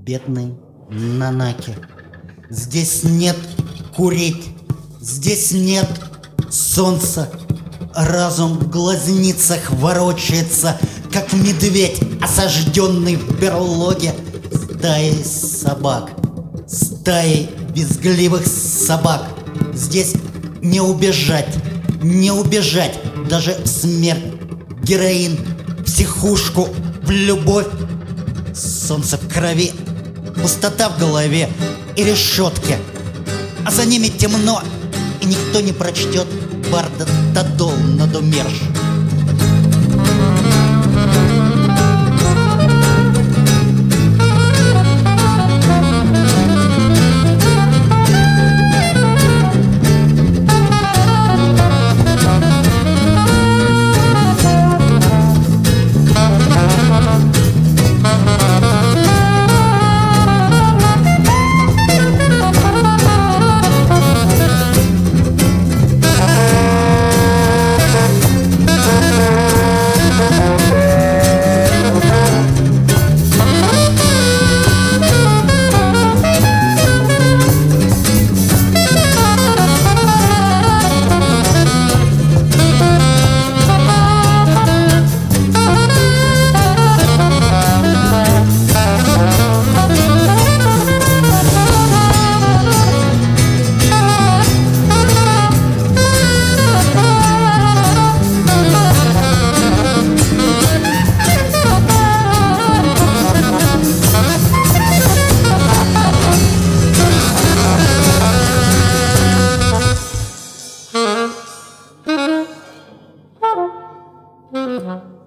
бедной Нанаки. Здесь нет курить, здесь нет солнца. Разум в глазницах ворочается, как медведь, осажденный в берлоге стаей собак. Стаей визгливых собак. Здесь не убежать, не убежать даже в смерть, героин, психушку, в любовь. Солнце в крови, пустота в голове и решетки, а за ними темно, и никто не прочтет барда Тадол над умершим. Mm-hmm.